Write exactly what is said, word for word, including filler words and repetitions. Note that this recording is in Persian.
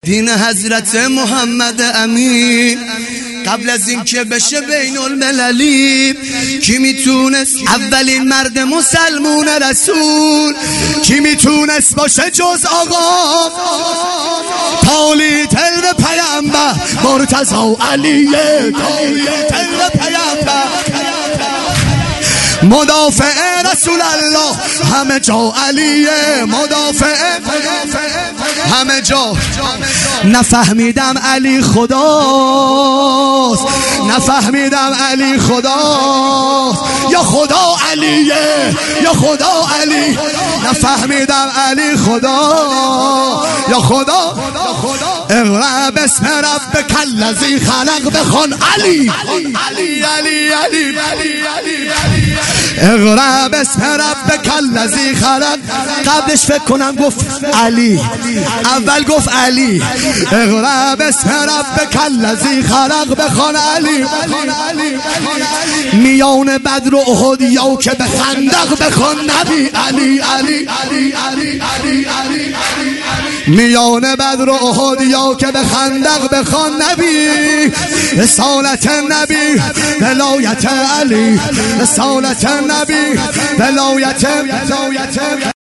دین حضرت محمد امین قبل از اینکه بشه بین المللی، کی میتونست اولین مرد مسلمون رسول، کی میتونست باشه جز آقا تالی تل پیامبر مرتضی علیه، تالی تل پیامبر مدافع رسول الله همه جا علیه، مدافع همه جا. نفهمیدم علی خداست، نفهمیدم علی خداست، یا خدا علیه یا خدا علی، نفهمیدم علی خدا یا خدا. اقرأ باسم ربک الذی خلق بخوان علی علی علی علی علی. اقرأ باسم ربک الذی خلق، قبلش فکر کنم گفت علی، اول گفت علی. اقرأ باسم ربک الذی خلق بخوان علی. میان بدر و احد یا که به خندق بخوان نبی علی علی علی علی علی. میان بدر و احد یا که به خندق بخوان نبی. رسالت نبی ولایت علی، رسالت نبی ولایت